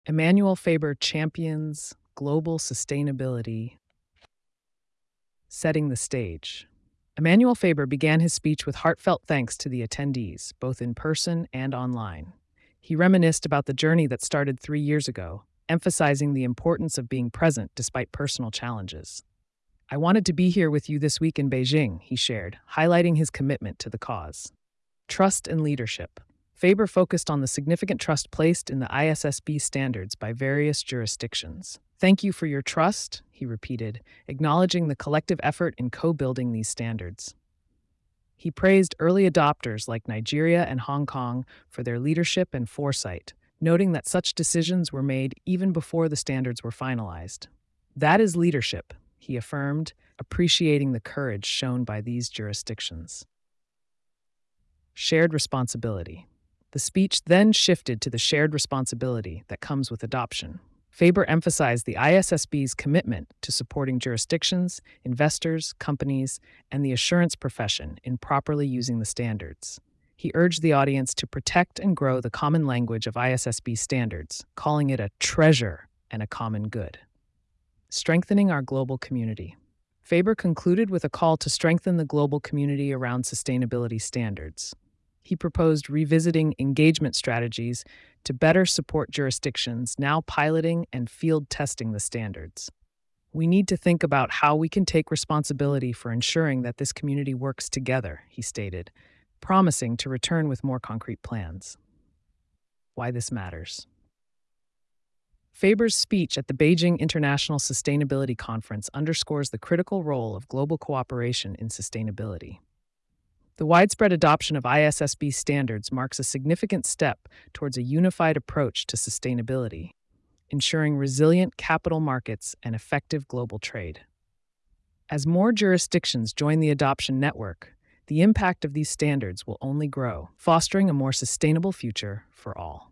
Emmanuel Faber champions global sustainability, setting the stage. Emmanuel Faber began his speech with heartfelt thanks to the attendees, both in person and online. He reminisced about the journey that started 3 years ago, emphasizing the importance of being present despite personal challenges. I wanted to be here with you this week in Beijing, he shared, highlighting his commitment to the cause. Trust and leadership. Faber focused on the significant trust placed in the ISSB standards by various jurisdictions. Thank you for your trust, he repeated, acknowledging the collective effort in co building these standards. He praised early adopters like Nigeria and Hong Kong for their leadership and foresight, noting that such decisions were made even before the standards were finalized. That is leadership, he affirmed, appreciating the courage shown by these jurisdictions. Shared responsibility. The speech then shifted to the shared responsibility that comes with adoption. Faber emphasized the ISSB's commitment to supporting jurisdictions, investors, companies, and the assurance profession in properly using the standards. He urged the audience to protect and grow the common language of ISSB standards, calling it a treasure and a common good. Strengthening our global community. Faber concluded with a call to strengthen the global community around sustainability standards. He proposed revisiting engagement strategies to better support jurisdictions now piloting and field testing the standards. We need to think about how we can take responsibility for ensuring that this community works together, he stated, promising to return with more concrete plans. Why this matters. Faber's speech at the Beijing International Sustainability Conference underscores the critical role of global cooperation in sustainability. The widespread adoption of ISSB standards marks a significant step towards a unified approach to sustainability, ensuring resilient capital markets and effective global trade. As more jurisdictions join the adoption network, the impact of these standards will only grow, fostering a more sustainable future for all.